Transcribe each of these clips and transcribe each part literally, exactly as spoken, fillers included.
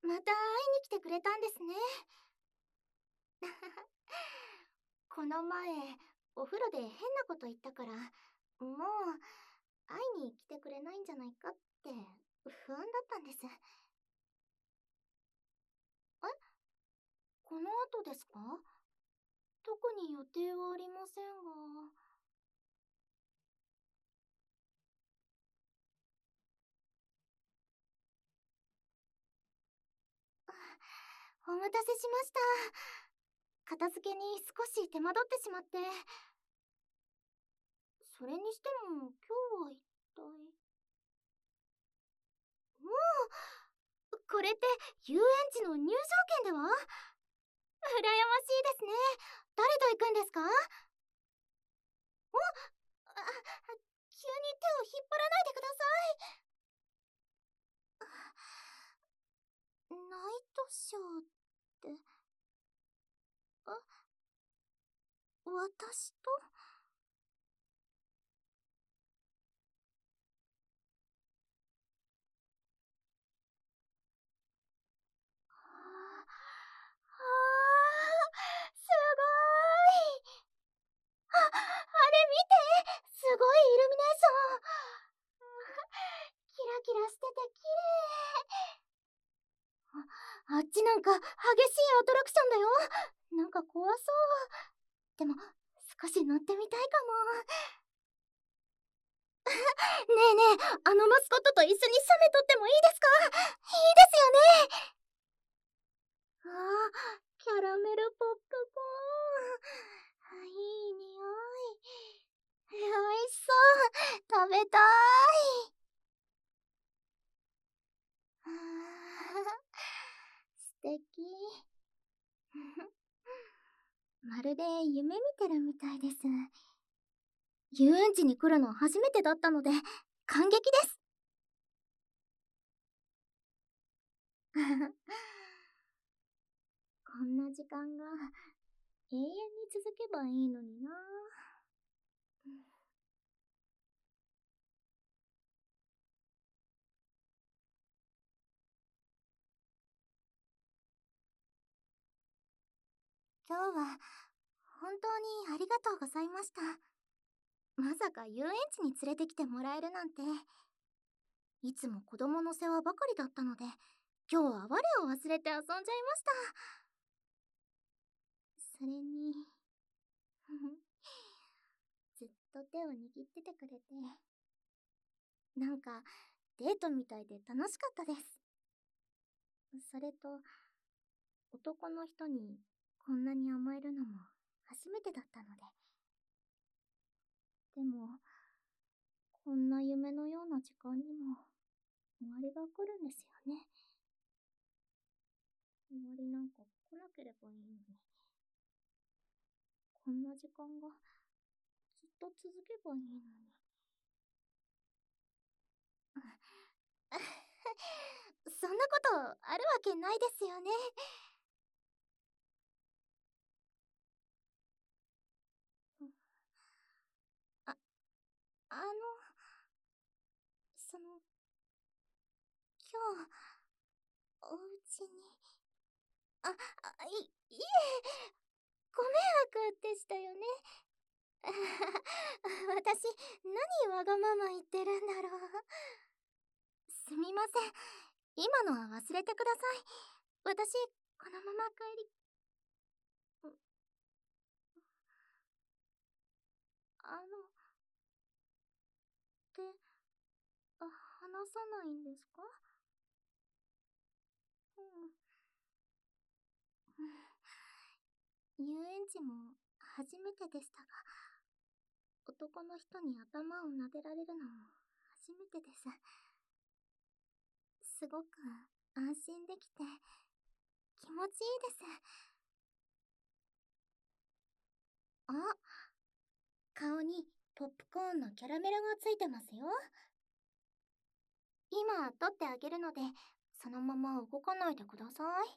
また会いに来てくれたんですね。この前、お風呂で変なこと言ったから、もう、会いに来てくれないんじゃないかって、不安だったんです。え、この後ですか？特に予定はありませんが。お待たせしました。片付けに少し手間取ってしまって。それにしても、今日は一体。もう、これって遊園地の入場券では？羨ましいですね。誰と行くんですか？お、あ、急に手を引っ張らないでください。ナイトショーって、あ、私と？はあ、はあ、すごーい。あ、あれ見て、すごいイルミネーション。キラキラしてて綺麗。あ、あっちなんか激しいアトラクションだよ。なんか怖そう。でも、少し乗ってみたいかも。ねえねえ、あのマスコットと一緒に写メ撮ってもいいですか？いいですよね。ああ、キャラメルポップコーン。あ、いい匂い。美味しそう。食べたい。あー素敵。まるで夢見てるみたいです。遊園地に来るの初めてだったので、感激です。こんな時間が永遠に続けばいいのにな。今日は本当にありがとうございました。まさか遊園地に連れてきてもらえるなんて。いつも子供の世話ばかりだったので、今日は我を忘れて遊んじゃいました。それに、ずっと手を握っててくれて、なんかデートみたいで楽しかったです。それと、男の人にこんなに甘えるのも初めてだったので。でも、こんな夢のような時間にも終わりが来るんですよね。終わりなんか来なければいいのに。こんな時間がずっと続けばいいのに。そんなことあるわけないですよね。あ、あの、その、今日、お家に、あ、あ、い、いえ、ご迷惑でしたよね。私、何わがまま言ってるんだろう。すみません。今のは忘れてください。私、このまま帰り、あの、って、あ、話さないんですか？うん。遊園地も初めてでしたが、男の人に頭を撫でられるのも初めてです。すごく安心できて気持ちいいです。あ、顔にポップコーンのキャラメルがついてますよ。今取ってあげるので、そのまま動かないでください。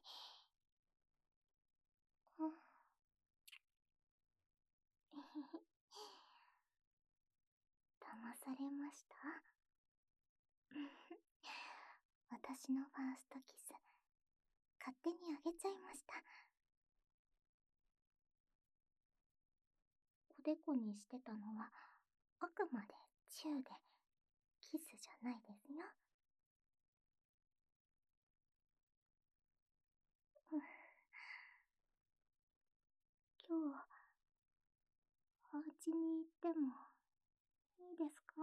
騙されました。私のファーストキス、 勝手にあげちゃいました。おでこにしてたのは、あくまでチューで、キスじゃないですよ。うん、今日、お家に行ってもいいですか？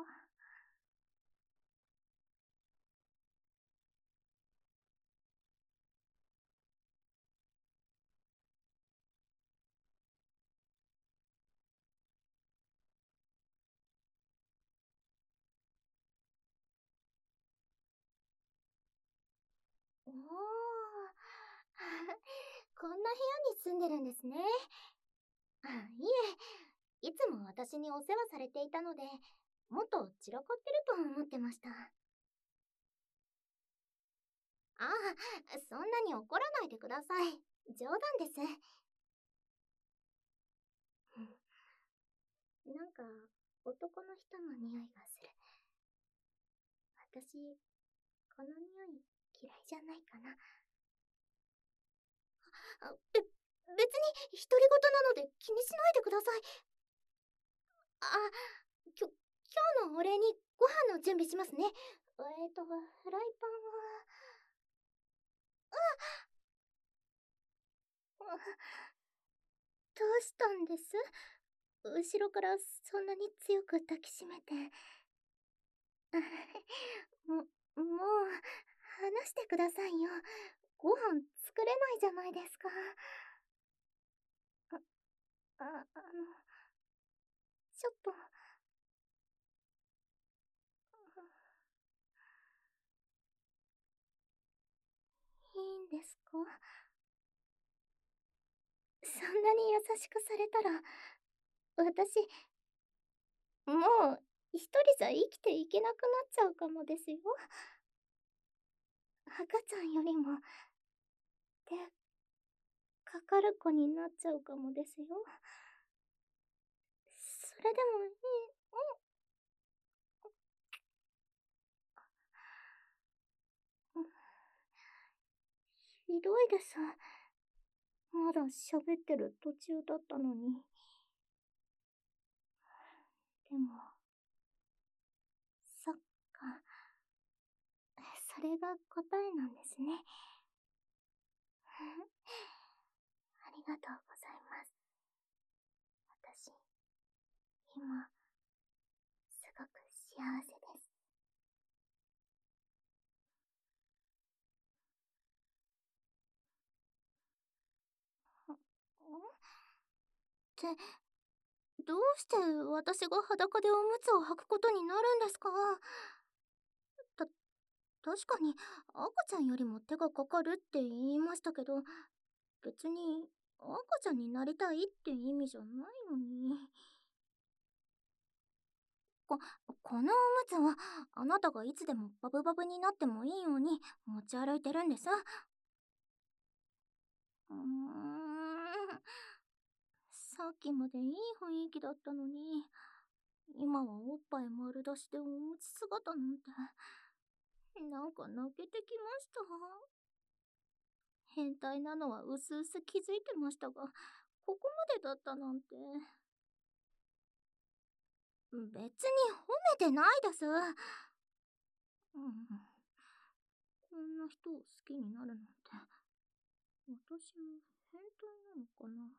おー、こんな部屋に住んでるんですね。あ、いえ、いつも私にお世話されていたので、もっと散らかってると思ってました。ああ、そんなに怒らないでください。冗談です。なんか、男の人の匂いがする。私、この匂い嫌いじゃないかな。あ、べ、別に独り言なので気にしないでください。あ、きょ、今日のお礼にご飯の準備しますね。えっと、フライパンは、どうしたんです？後ろからそんなに強く抱きしめて。も、もう、話してくださいよ。ご飯作れないじゃないですか。あ、あ、あの、ちょっと、いいんですか？そんなに優しくされたら、私、もう、一人じゃ生きていけなくなっちゃうかもですよ。赤ちゃんよりも、手、かかる子になっちゃうかもですよ。それでもいい、うん、ひどいです。まだ喋ってる途中だったのに。でも、そっか。それが答えなんですね。ありがとうございます。私、今、すごく幸せです。って、どうして私が裸でおむつを履くことになるんですか？た、確かに赤ちゃんよりも手がかかるって言いましたけど、別に赤ちゃんになりたいって意味じゃないのに。こ、このおむつはあなたがいつでもバブバブになってもいいように持ち歩いてるんです。うーん。さっきまでいい雰囲気だったのに、今はおっぱい丸出しでおむつ姿なんて、なんか泣けてきました。変態なのはうすうす気づいてましたが、ここまでだったなんて。別に褒めてないです。うん。こんな人を好きになるなんて、私も変態なのかな。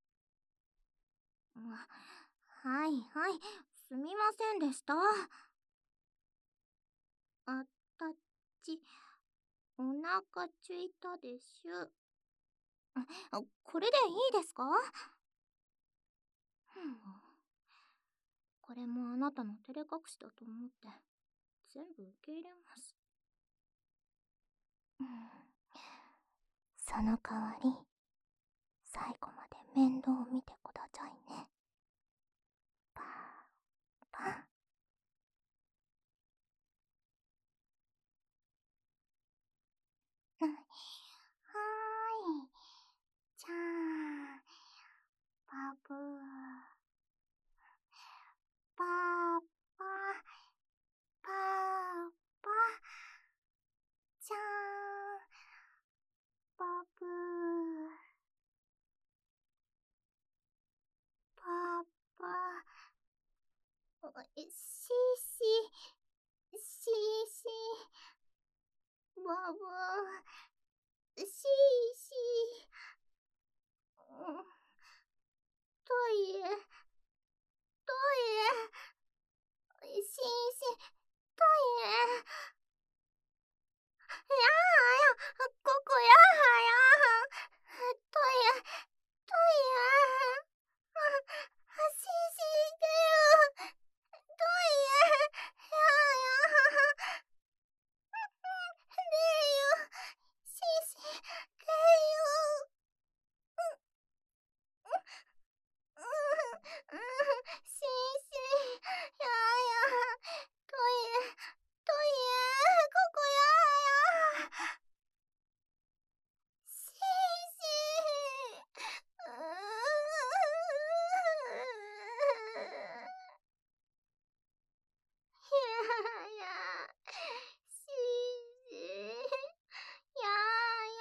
うん、はいはい、すみませんでした。あったっち、お腹ついたでしゅ。あ、これでいいですか？うん、これもあなたの照れ隠しだと思って、全部受け入れます。うん、その代わり、最後まで面倒を見てくださいね。パー、パー。うん、はーい。じゃあ、バブー。パーパー、パーパー。じゃーん。パしし、しし、ばば、しし、うんトイレ、トイレ、しし、トイレ。やーや、ここやーやー。トイレ、トイレ。あ、しししてよ。トイレ、やーやー。でよ、しし、でよ。うん、うん、しし、やーやー。トイレ、トイレ、ここやーやー。しし、うー。やや、しし、やや、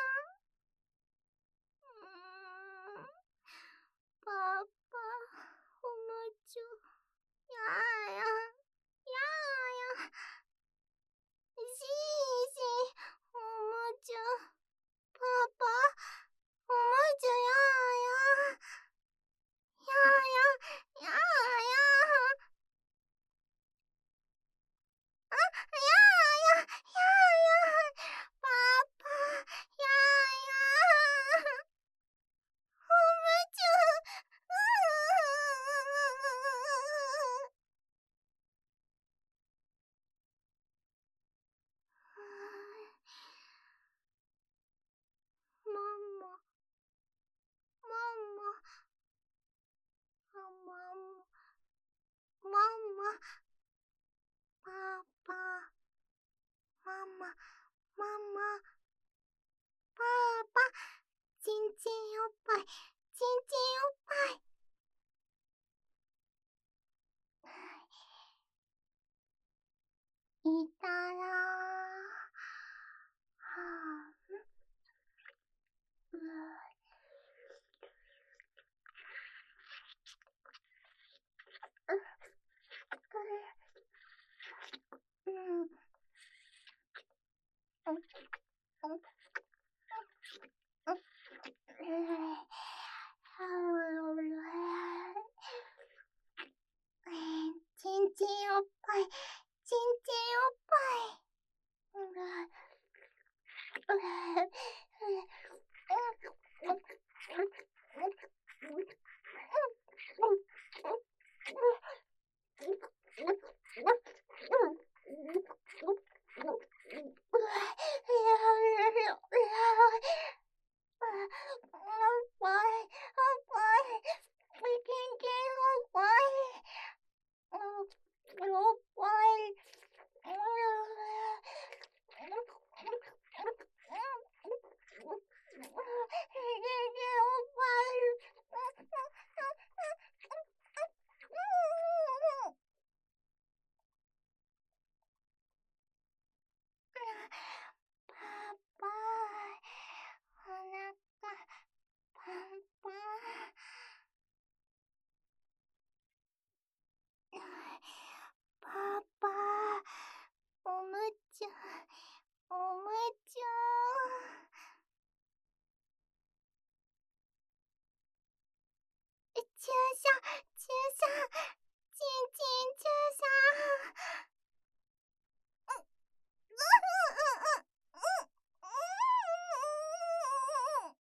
うーん、パパ、おむちょ、やや、やや、しし、おむちょ、パパ、おむちょやや、やや、やや、あ、やーや、やーや、パパ、やーや、おむちゅ、うー。ママ、ママ、あ、ママ、ママ、パパ、ママ、ママ、パパ、ちんちんおっぱい、ちんちんおっぱい。いたらはぁ、ううん。ちんちんおっぱい、ちんちんおっぱい。パパ、おなかパンパン。パパ、おむちゃ、おむちゃ。注射、注射、ちんちん注射。う、う、う、う、う、う、う、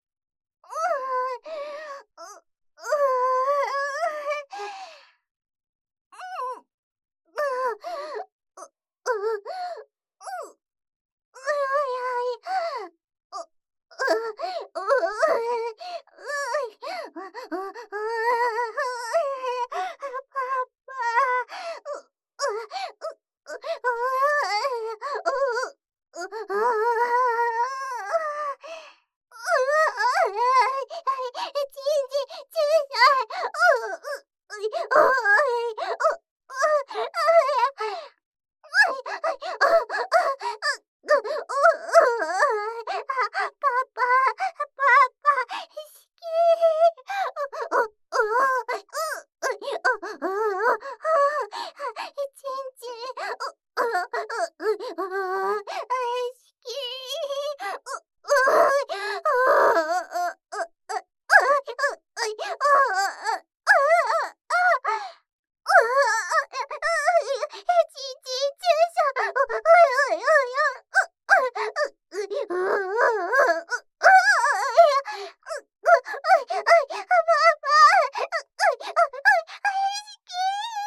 う、ああ、しき。う、う、ああ、う、う、う、う、あ、う、い、ああ、あ、ああ、ああ、うあ、あ、ちちちゅうしょ、う、うい、うい、う、う、う、う、う、う、う、う、ああ、いや、う、う、うい、うい、あばあば、う、うい、う、うい、あいしき。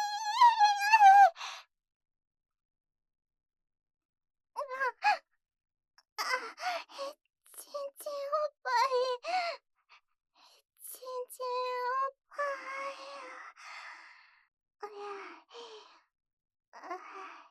うわ。あ、ちんちんおっぱい。ちんちんおっぱい。おや。あ。